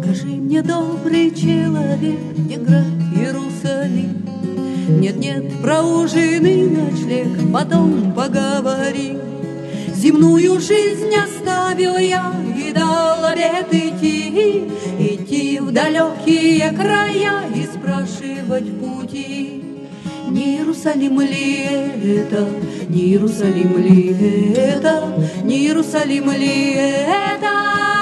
Скажи мне, добрый человек, где град Иерусалим? Нет-нет, про ужин и ночлег потом поговорим. Земную жизнь оставил я и дал обет идти, идти в далекие края и спрашивать пути. Не Иерусалим ли это, не Иерусалим ли это, не Иерусалим ли это,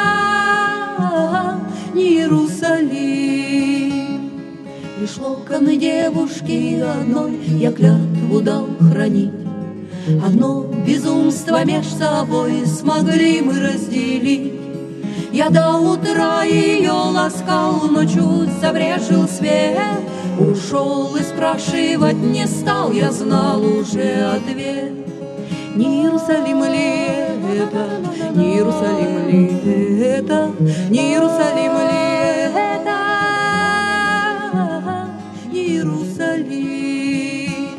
не Иерусалим. Лишь локоны девушки одной я клятву дал хранить. Одно безумство меж собой смогли мы разделить. Я до утра ее ласкал, но чуть забрежил свет. Ушел и спрашивать не стал, я знал уже ответ. Не Иерусалим ли это, не Иерусалим ли это, не Иерусалим ли это, не Иерусалим.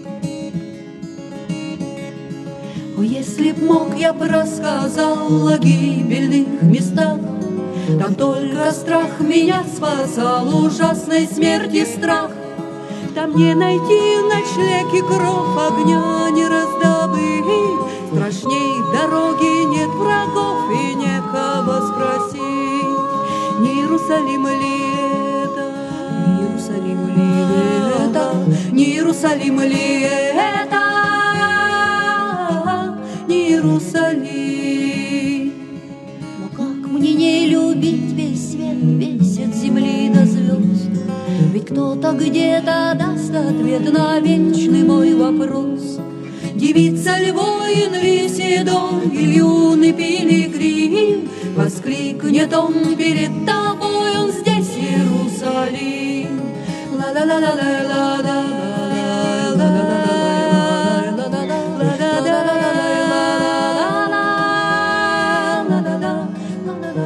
О, если б мог, я б рассказал о гибельных местах. Там только страх меня спасал, ужасной смерти страх. Там не найти ночлег и кров, огня не раздобыть. Страшней дороги нет врагов и некого спросить. Не Иерусалим ли это, не Иерусалим ли это, не Иерусалим ли это, не Иерусалим. Но как мне не любить весь свет, весь от земли до звезд? Ведь кто-то где-то даст ответ на вечный мой вопрос. Девица ли, воин ли, седой или юный пилигрим, воскликнет он перед тобой, он здесь Иерусалим. Ла-ла-ла-ла-ла-ла-ла.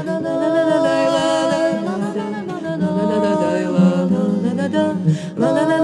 La la